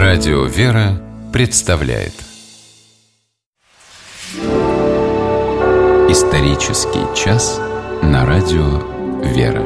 Радио «Вера» представляет исторический час на Радио «Вера».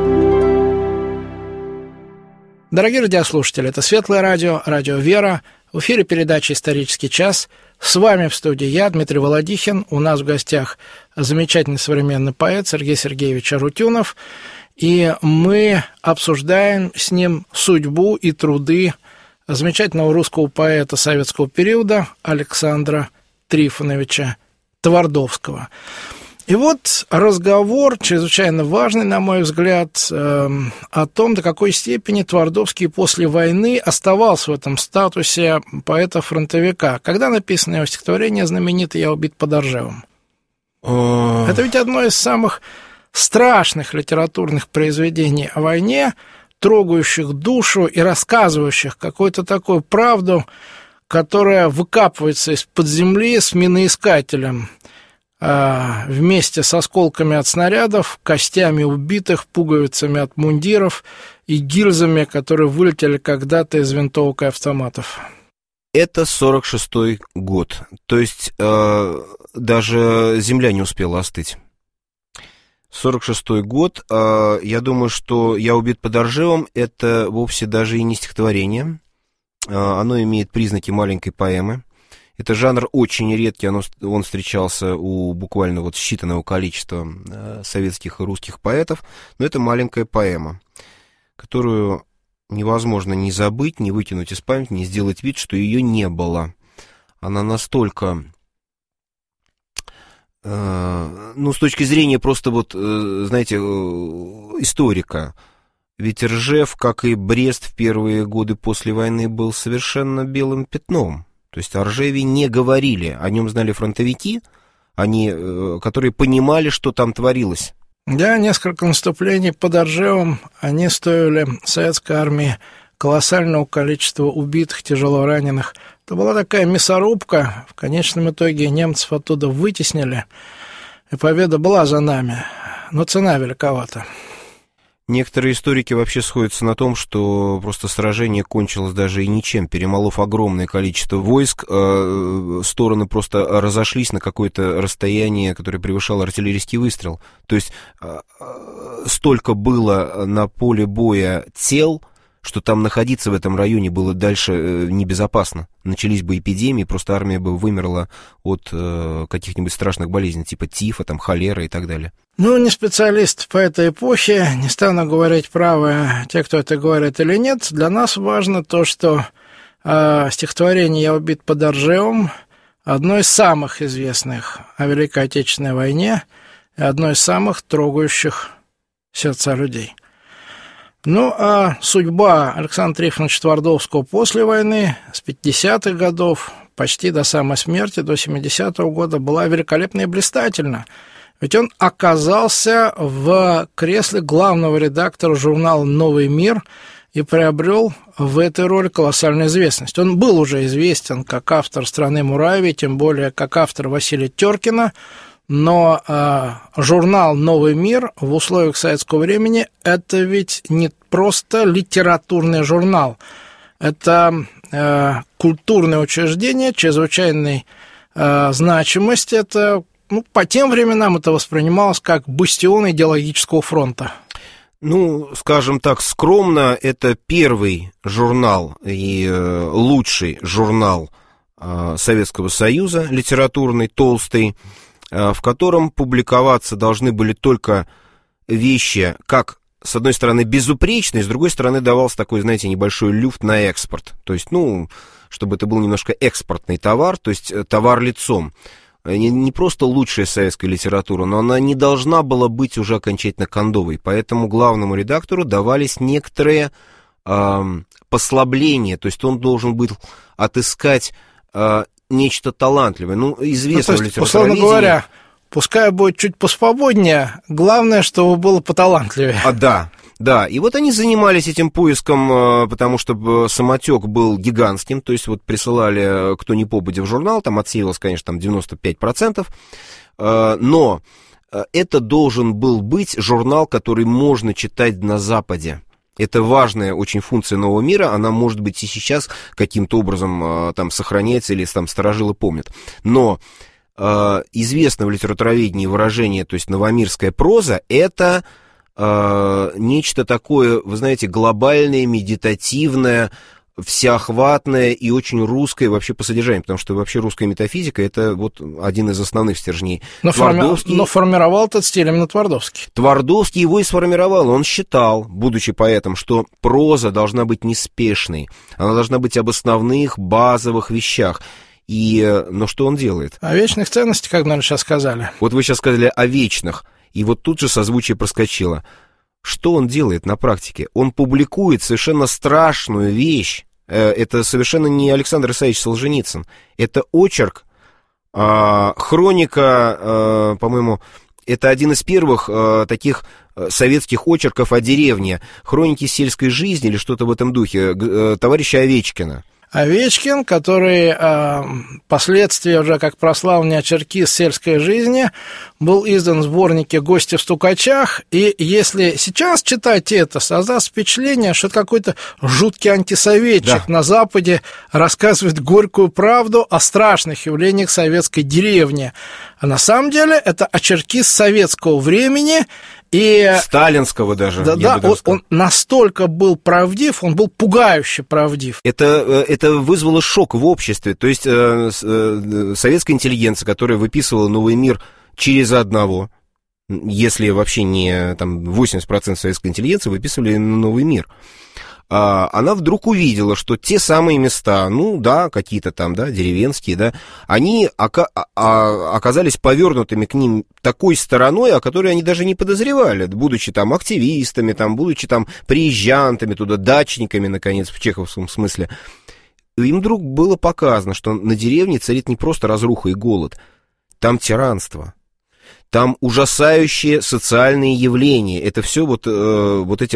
Дорогие радиослушатели, это Светлое радио, Радио «Вера». В эфире передача «Исторический час». С вами в студии я, Дмитрий Володихин. У нас в гостях замечательный современный поэт Сергей Сергеевич Арутюнов. И мы обсуждаем с ним судьбу и труды замечательного русского поэта советского периода Александра Трифоновича Твардовского. И вот разговор, чрезвычайно важный, на мой взгляд, о том, до какой степени Твардовский после войны оставался в этом статусе поэта-фронтовика. Когда написано его стихотворение знаменитое «Я убит под Оржевом». Это ведь одно из самых страшных литературных произведений о войне, трогающих душу и рассказывающих какую-то такую правду, которая выкапывается из-под земли с миноискателем, вместе с осколками от снарядов, костями убитых, пуговицами от мундиров и гильзами, которые вылетели когда-то из винтовок и автоматов. Это 46-й год, то есть даже земля не успела остыть. 46-й год, я думаю, что «Я убит под Оржевом» — это вовсе даже и не стихотворение, оно имеет признаки маленькой поэмы. Это жанр очень редкий, он встречался у буквально вот считанного количества советских и русских поэтов, но это маленькая поэма, которую невозможно ни забыть, ни выкинуть из памяти, ни сделать вид, что ее не было. Она настолько... с точки зрения просто вот, знаете, историка, ведь Ржев, как и Брест в первые годы после войны, был совершенно белым пятном. То есть о Ржеве не говорили, о нем знали фронтовики, которые понимали, что там творилось. Да, несколько наступлений под Оржевом, они стоили советской армии колоссального количества убитых, тяжело раненых. Это была такая мясорубка, в конечном итоге немцев оттуда вытеснили, и победа была за нами, но цена великовата. Некоторые историки вообще сходятся на том, что просто сражение кончилось даже и ничем, перемолов огромное количество войск, стороны просто разошлись на какое-то расстояние, которое превышало артиллерийский выстрел. То есть столько было на поле боя тел, что там находиться в этом районе было дальше небезопасно. Начались бы эпидемии, просто армия бы вымерла от каких-нибудь страшных болезней, типа тифа, холеры и так далее. Не специалист по этой эпохе, не стану говорить правы те, кто это говорит или нет. Для нас важно то, что стихотворение «Я убит под Оржевом» одно из самых известных о Великой Отечественной войне и одно из самых трогающих сердца людей. А судьба Александра Трифоновича Твардовского после войны, с 50-х годов, почти до самой смерти, до 70-го года, была великолепна и блистательна. Ведь он оказался в кресле главного редактора журнала «Новый мир» и приобрел в этой роли колоссальную известность. Он был уже известен как автор «Страны Муравий», тем более как автор Василия Теркина, но журнал «Новый мир» в условиях советского времени – это ведь не просто литературный журнал, это культурное учреждение чрезвычайной значимости, это... по тем временам это воспринималось как бастион идеологического фронта. Скажем так, скромно, это первый журнал и лучший журнал Советского Союза, литературный, толстый, в котором публиковаться должны были только вещи, как, с одной стороны, безупречные, с другой стороны, давался такой, знаете, небольшой люфт на экспорт. То есть, чтобы это был немножко экспортный товар, то есть товар лицом. Не просто лучшая советская литература, но она не должна была быть уже окончательно кондовой. Поэтому главному редактору давались некоторые послабления. То есть он должен был отыскать нечто талантливое. Известно в литературоведении. Условно говоря, пускай будет чуть посвободнее, главное, чтобы было поталантливее. Да, и вот они занимались этим поиском, потому что самотек был гигантским, то есть вот присылали кто ни попадя в журнал, там отсеивалось, конечно, 95%, но это должен был быть журнал, который можно читать на Западе. Это важная очень функция нового мира, она, может быть, и сейчас каким-то образом там сохраняется или там старожилы помнят. Но известно в литературоведении выражение, то есть новомирская проза, это нечто такое, вы знаете, глобальное, медитативное, всеохватное и очень русское вообще по содержанию, потому что вообще русская метафизика — это вот один из основных стержней. Но формировал этот стиль именно Твардовский. Твардовский его и сформировал. Он считал, будучи поэтом, что проза должна быть неспешной, она должна быть об основных базовых вещах. Но что он делает? О вечных ценностях, как, наверное, сейчас сказали. Вот вы сейчас сказали о вечных, и вот тут же созвучие проскочило. Что он делает на практике? Он публикует совершенно страшную вещь. Это совершенно не Александр Исаевич Солженицын. Это очерк, хроника, по-моему, это один из первых таких советских очерков о деревне. Хроники сельской жизни или что-то в этом духе, товарища Овечкина. Овечкин, который впоследствии уже как прославленный очеркист сельской жизни, был издан в сборнике «Гости в стукачах», и если сейчас читать это, создаст впечатление, что это какой-то жуткий антисоветчик на Западе рассказывает горькую правду о страшных явлениях советской деревни. А на самом деле это очеркист советского времени, и сталинского даже. Да, он настолько был правдив, он был пугающе правдив. Это вызвало шок в обществе. То есть советская интеллигенция, которая выписывала новый мир через одного, если вообще не там 80% советской интеллигенции выписывали новый мир, она вдруг увидела, что те самые места, какие-то там, деревенские, они оказались повернутыми к ним такой стороной, о которой они даже не подозревали, будучи там активистами, будучи там приезжантами туда, дачниками, наконец, в чеховском смысле. Им вдруг было показано, что на деревне царит не просто разруха и голод, там тиранство. Там ужасающие социальные явления. Это все вот эти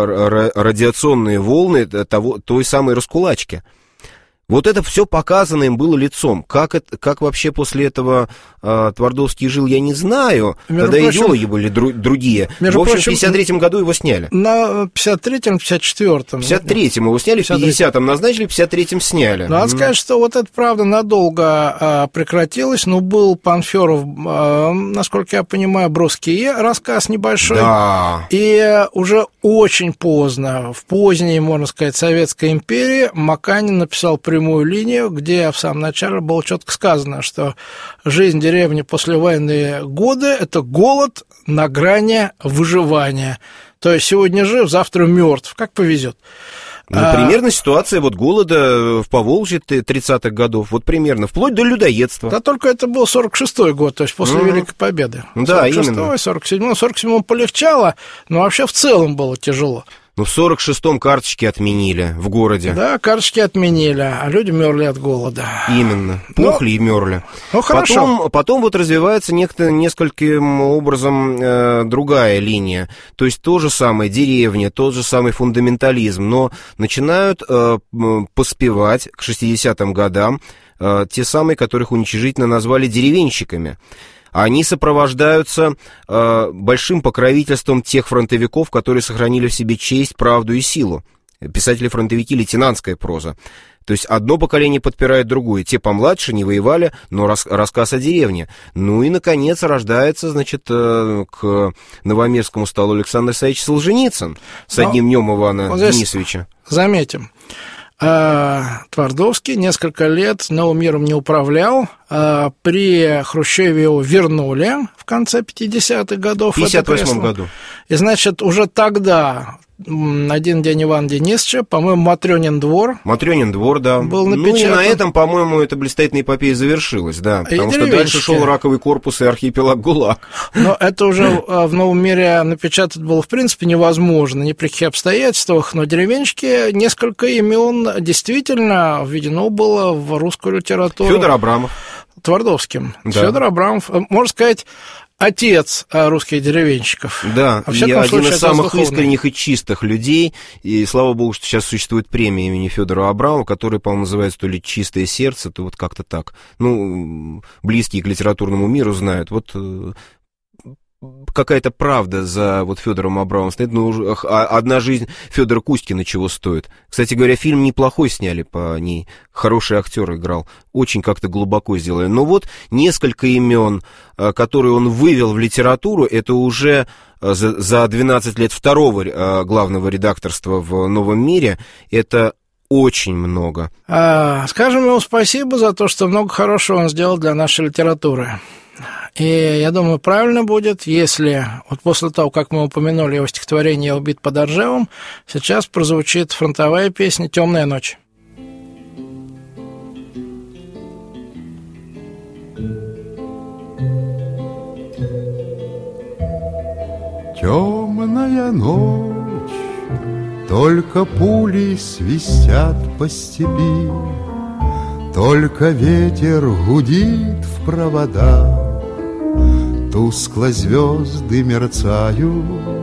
радиационные волны той самой раскулачки. Вот это все показано им было лицом. Как вообще после этого Твардовский жил, я не знаю. Тогда идеологи были другие. В общем, в 53-м году его сняли. На 53-м, 54-м. В 53-м его сняли, в 50-м назначили, в 53-м сняли. Надо сказать, что вот это, правда, надолго прекратилось. Был Панферов, насколько я понимаю, «Броские», рассказ небольшой. Да. И уже очень поздно, в поздней, можно сказать, Советской империи, Маканин написал прямую линию, где в самом начале было четко сказано, что жизнь деревни послевоенные годы – это голод на грани выживания. То есть сегодня жив, завтра мертв, как повезет. Примерно ситуация голода в Поволжье 30-х годов, примерно, вплоть до людоедства. Да, только это был 46-й год, то есть после Великой Победы. Да, именно. 47-й, 47-м полегчало, но вообще в целом было тяжело. В 46-м карточки отменили в городе. Да, карточки отменили, а люди мерли от голода. Именно, пухли и мерли. Хорошо. Потом развивается нескольким образом другая линия. То есть то же самое деревня, тот же самый фундаментализм, но начинают поспевать к 60-м годам те самые, которых уничижительно назвали деревенщиками. Они сопровождаются большим покровительством тех фронтовиков, которые сохранили в себе честь, правду и силу. Писатели-фронтовики, лейтенантская проза. То есть одно поколение подпирает другое. Те помладше не воевали, но рассказ о деревне. И, наконец, рождается, к новомирскому столу Александр Исаевич Солженицын с «Одним днем Ивана Денисовича». Заметим. Твардовский несколько лет новым миром не управлял. При Хрущеве его вернули в конце 50-х годов. В 58-м году. И, значит, уже тогда «Один день Ивана Денисовича», по-моему, «Матрёнин двор». «Матрёнин двор», да. Был напечатан. И на этом, по-моему, эта блистательная эпопея завершилась, да. Потому что дальше шел «Раковый корпус» и «Архипелаг ГУЛАГ». Но это уже в новом мире напечатать было, в принципе, невозможно, ни при каких обстоятельствах. Но деревенщики, несколько имен действительно введено было в русскую литературу. Фёдор Абрамов. Твардовским. Да. Фёдор Абрамов, можно сказать, отец русских деревенщиков. Да, и один из самых искренних и чистых людей. И слава богу, что сейчас существует премия имени Фёдора Абрамова, которая, по-моему, называется то ли «Чистое сердце», то как-то так. Близкие к литературному миру знают. какая-то правда за вот Федором Абрамовым стоит, ну, одна жизнь Федора Кузькина чего стоит. Кстати говоря, фильм неплохой сняли по ней, хороший актер играл, очень как-то глубоко сделали. Но вот несколько имен, которые он вывел в литературу, это уже за 12 лет второго главного редакторства в «Новом мире», это очень много. Скажем ему спасибо за то, что много хорошего он сделал для нашей литературы. И я думаю, правильно будет, если вот после того, как мы упомянули его стихотворение «Я убит под Оржевом», сейчас прозвучит фронтовая песня «Темная ночь». Темная ночь, только пули свистят по степи, только ветер гудит в проводах, тускло звезды мерцают.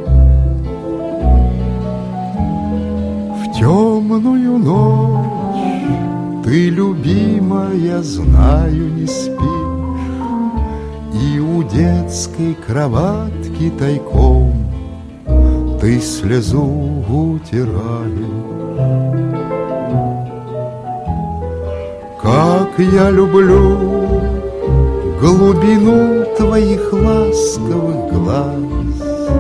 В темную ночь ты, любимая, знаю, не спишь, и у детской кроватки тайком ты слезу утираешь. Как я люблю глубину твоих ласковых глаз,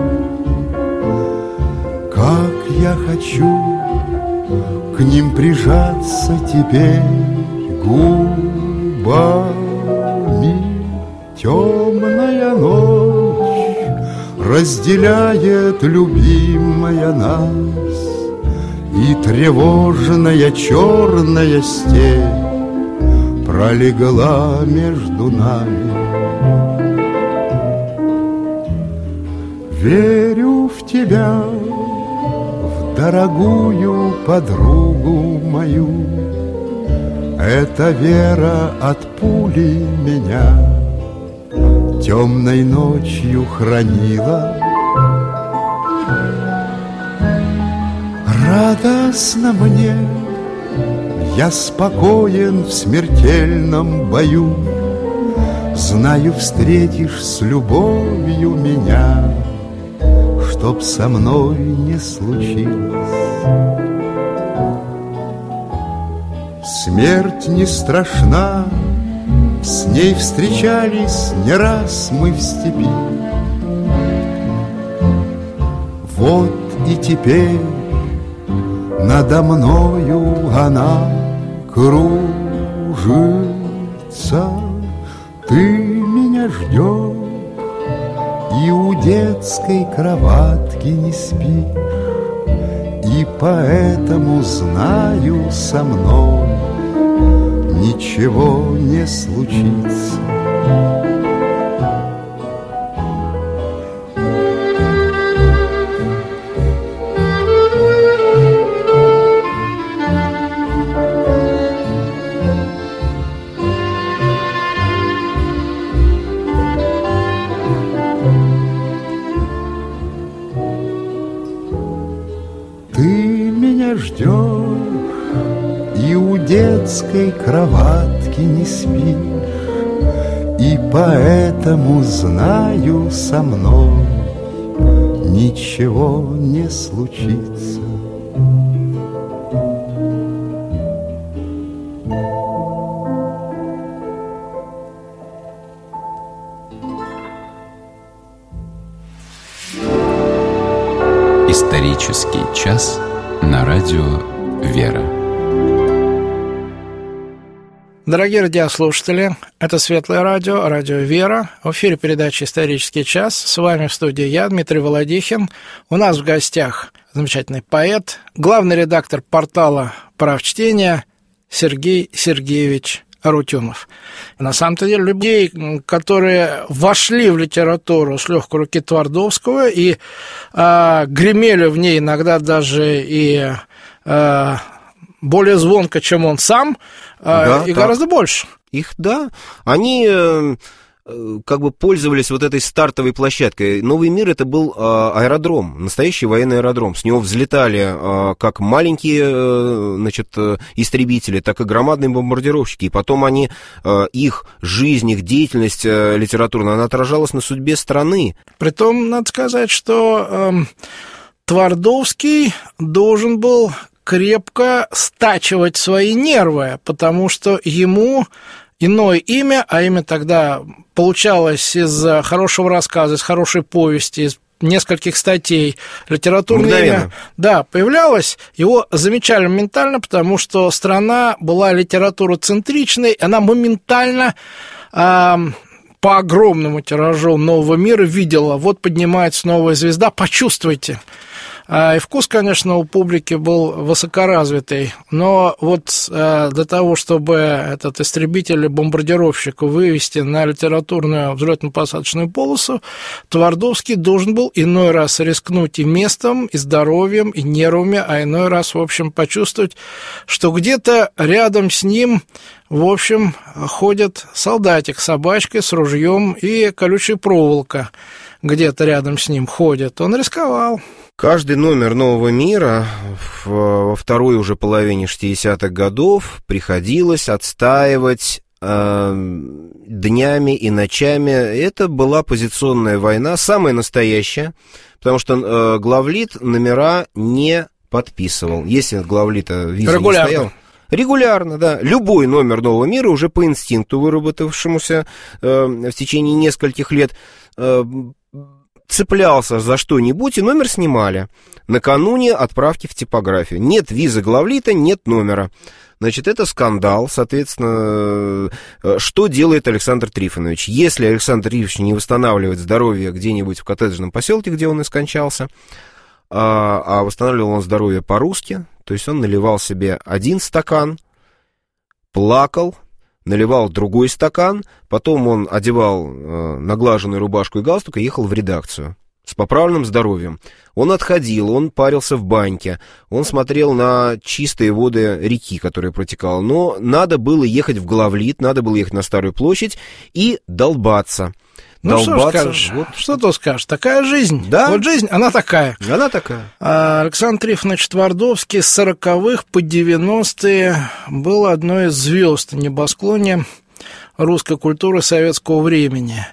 как я хочу к ним прижаться теперь губами. Темная ночь разделяет, любимая, нас, и тревожная черная степь пролегла между нами. Верю в тебя, в дорогую подругу мою. Эта вера от пули меня темной ночью хранила. Радостно мне, я спокоен в смертельном бою. Знаю, встретишь с любовью меня, чтоб со мной не случилось. Смерть не страшна, с ней встречались не раз мы в степи. Вот и теперь надо мною она кружится. Ты меня ждешь и у детской кроватки не спишь, и поэтому знаю, со мной ничего не случится. Детской кроватки не спишь, и поэтому знаю, со мной ничего не случится. Исторический час на радио «Вера». Дорогие радиослушатели, это Светлое радио, радио «Вера». В эфире передача «Исторический час». С вами в студии я, Дмитрий Володихин. У нас в гостях замечательный поэт, главный редактор портала «Правчтение» Сергей Сергеевич Арутюнов. На самом-то деле, людей, которые вошли в литературу с легкой руки Твардовского и гремели в ней иногда даже и более звонко, чем он сам, да, и так, гораздо больше. Их, да, они как бы пользовались вот этой стартовой площадкой. Новый мир — это был аэродром, настоящий военный аэродром. С него взлетали как маленькие, значит, истребители, так и громадные бомбардировщики. И потом они, их жизнь, их деятельность литературная, она отражалась на судьбе страны. Притом, надо сказать, что Твардовский должен был крепко стачивать свои нервы, потому что ему иное имя, а имя тогда получалось из хорошего рассказа, из хорошей повести, из нескольких статей, литературное имя, да, появлялось, его замечали моментально, потому что страна была литературоцентричной, она моментально по огромному тиражу «Нового мира» видела, вот поднимается новая звезда, почувствуйте. И вкус, конечно, у публики был высокоразвитый, но вот для того, чтобы этот истребитель или бомбардировщик вывести на литературную взлетно-посадочную полосу, Твардовский должен был иной раз рискнуть и местом, и здоровьем, и нервами, а иной раз, в общем, почувствовать, что где-то рядом с ним, в общем, ходит солдатик с собачкой, с ружьем и колючая проволока где-то рядом с ним ходит. Он рисковал. Каждый номер «Нового мира» во второй уже половине 60-х годов приходилось отстаивать днями и ночами. Это была позиционная война, самая настоящая, потому что главлит номера не подписывал. Если главлита виза не стоял... Регулярно, да. Любой номер «Нового мира» уже по инстинкту, выработавшемуся в течение нескольких лет, цеплялся за что-нибудь, и номер снимали накануне отправки в типографию. Нет визы главлита, нет номера. Значит, это скандал, соответственно, что делает Александр Трифонович? Если Александр Трифонович не восстанавливает здоровье где-нибудь в коттеджном поселке, где он и скончался, а восстанавливал он здоровье по-русски, то есть он наливал себе один стакан, плакал, наливал другой стакан, потом он одевал наглаженную рубашку и галстук и ехал в редакцию с поправленным здоровьем. Он отходил, он парился в баньке, он смотрел на чистые воды реки, которая протекала. Но надо было ехать в главлит, надо было ехать на Старую площадь и долбаться. Ну, что скажешь? Вот. Что ты скажешь? Такая жизнь. Да? Вот жизнь, она такая. Она такая. Александр Трифонович Твардовский с 40-х по 90-е был одной из звезд на небосклоне русской культуры советского времени.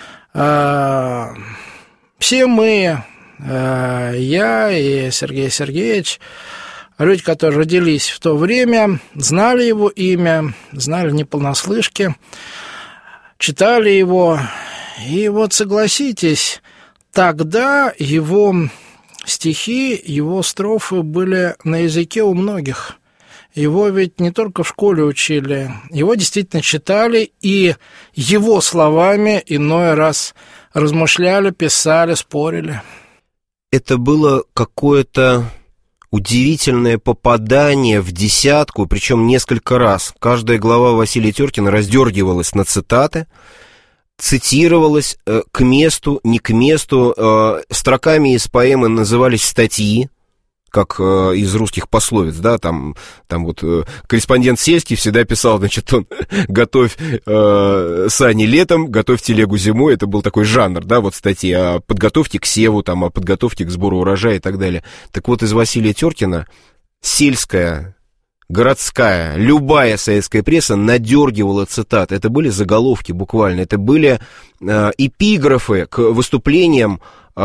Все мы, я и Сергей Сергеевич, люди, которые родились в то время, знали его имя, знали не понаслышке, читали его. И вот согласитесь, тогда его стихи, его строфы были на языке у многих. Его ведь не только в школе учили, его действительно читали, и его словами иной раз размышляли, писали, спорили. Это было какое-то удивительное попадание в десятку, причем несколько раз. Каждая глава Василия Теркина раздергивалась на цитаты, цитировалась к месту, не к месту. Строками из поэмы назывались статьи, как из русских пословиц, да, там вот корреспондент сельский всегда писал, значит, он готовь сани летом, готовь телегу зимой, это был такой жанр, да, вот статьи о подготовке к севу, там, о подготовке к сбору урожая и так далее. Так вот, из Василия Теркина сельская, городская, любая советская пресса надергивала цитаты. Это были заголовки буквально, это были эпиграфы к выступлениям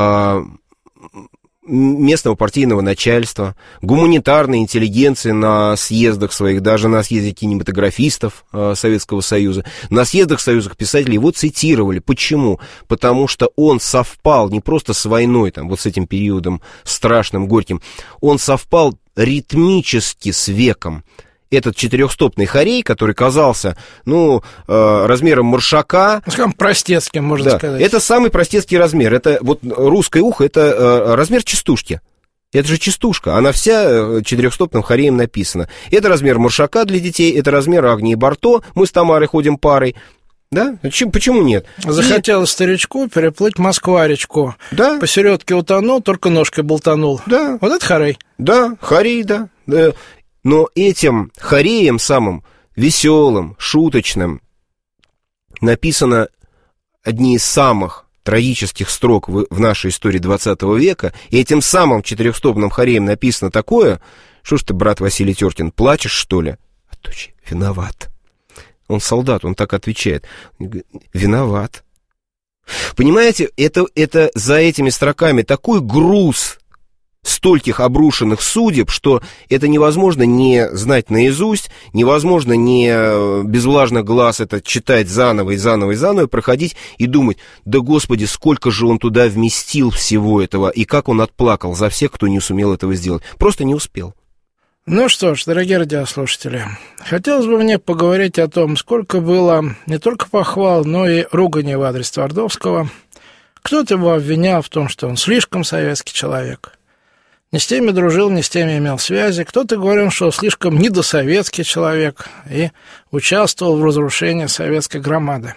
местного партийного начальства, гуманитарной интеллигенции на съездах своих, даже на съезде кинематографистов Советского Союза. На съездах союзных писателей его цитировали. Почему? Потому что он совпал не просто с войной, там, вот с этим периодом страшным, горьким, он совпал ритмически с веком. Этот четырехстопный хорей, который казался, размером маршака. Скажем, простецким, можно сказать. Это самый простецкий размер. Это вот русское ухо, это размер частушки. Это же частушка, она вся четырехстопным хореем написана. Это размер маршака для детей, это размер Агнии Барто, мы с Тамарой ходим парой. Да? Почему нет? Захотелось старичку переплыть Москва-речку. Да. Посередке утонул, только ножкой болтанул. Да. Вот это хорей. Да, хорей, да. Но этим хореем самым веселым, шуточным написано одни из самых трагических строк в нашей истории 20 века, и этим самым четырехстопным хореем написано такое: что ж ты, брат Василий Теркин, плачешь, что ли? А точно, виноват. Он солдат, он так отвечает. Виноват. Понимаете, это за этими строками такой груз стольких обрушенных судеб, что это невозможно не знать наизусть, невозможно не без влажных глаз это читать заново и заново и заново, проходить и думать: да Господи, сколько же он туда вместил всего этого, и как он отплакал за всех, кто не сумел этого сделать. Просто не успел. Ну что ж, дорогие радиослушатели, хотелось бы мне поговорить о том, сколько было не только похвал, но и ругани в адрес Твардовского. Кто-то его обвинял в том, что он слишком советский человек. Не с теми дружил, не с теми имел связи. Кто-то говорил, что слишком недосоветский человек и участвовал в разрушении советской громады.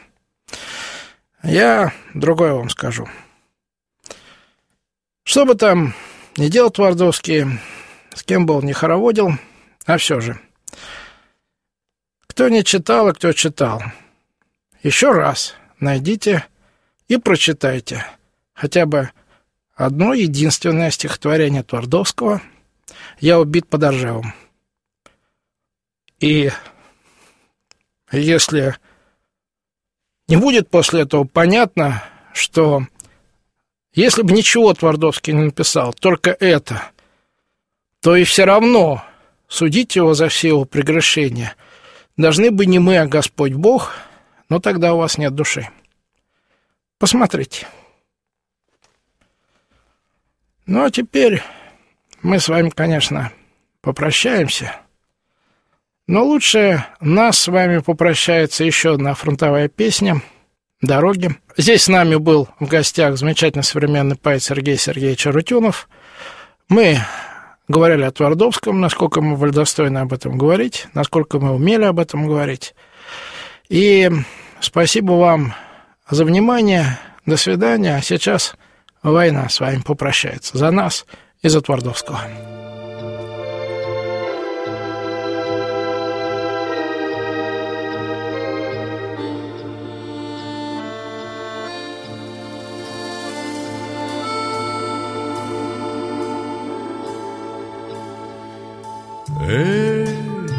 Я другое вам скажу. Что бы там ни делал Твардовский, с кем был, не хороводил, а все же. Кто не читал, а кто читал, еще раз найдите и прочитайте хотя бы одно единственное стихотворение Твардовского «Я убит под Ржевом». И если не будет после этого понятно, что если бы ничего Твардовский не написал, только это, то и все равно судить его за все его прегрешения должны бы не мы, а Господь Бог, но тогда у вас нет души. Посмотрите. Ну, а теперь мы с вами, конечно, попрощаемся, но лучше нас с вами попрощается еще одна фронтовая песня «Дороги». Здесь с нами был в гостях замечательный современный поэт Сергей Сергеевич Арутюнов. Мы говорили о Твардовском, насколько мы были достойны об этом говорить, насколько мы умели об этом говорить. И спасибо вам за внимание. До свидания. А сейчас война с вами попрощается за нас и за Твардовского. Эх,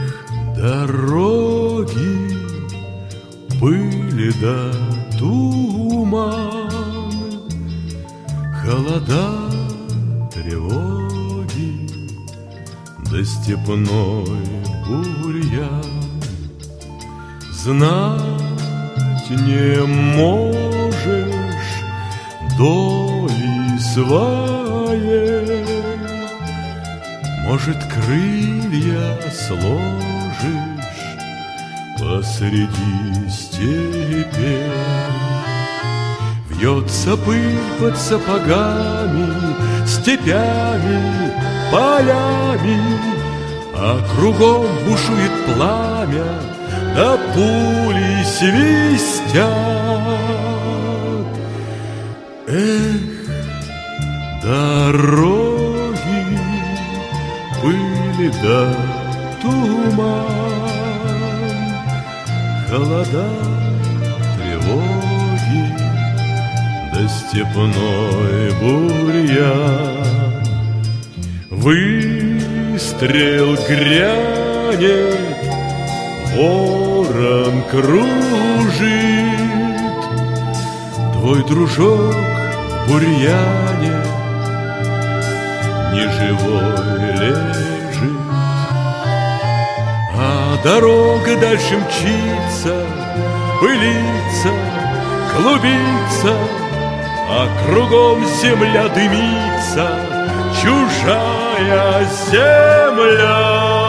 дороги, пыли да туман, холода, тревоги, да степной бурьян. Знать не можешь доли своей, может, крылья сложишь посреди степи. Вьется пыль под сапогами, степями, полями, а кругом бушует пламя, да пули свистят. Эх, дороги, пыли да туман, холода, тревоги, да степной бурьян. Выстрел грянет, ворон кружит, твой дружок в бурьяне неживой лежит. А дорога дальше мчится, пылится, клубится, а кругом земля дымится, чужая земля.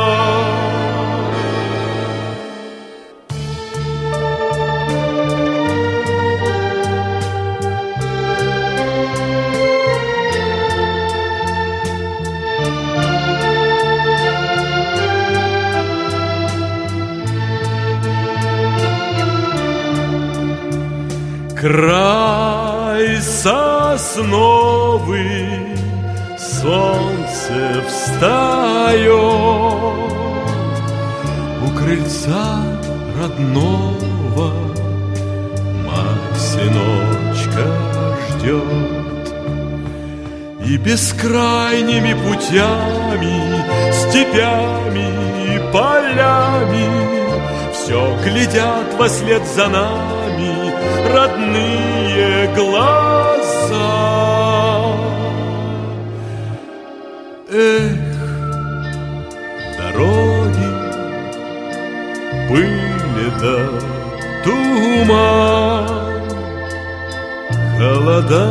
Край сосновый, солнце встает, у крыльца родного мать сыночка ждет. И бескрайними путями, степями и полями все глядят вослед за нами родные глаза. Эх, дороги, пыли да туман, холода,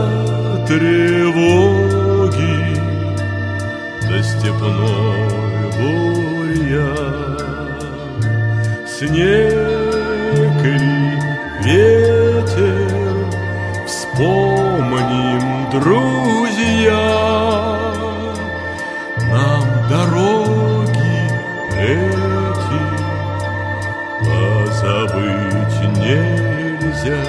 тревоги, да степной бурьян, снег и ветер, вспомним, друзья, нам дороги эти позабыть нельзя.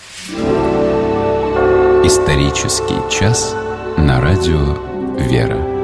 Исторический час на радио «Вера».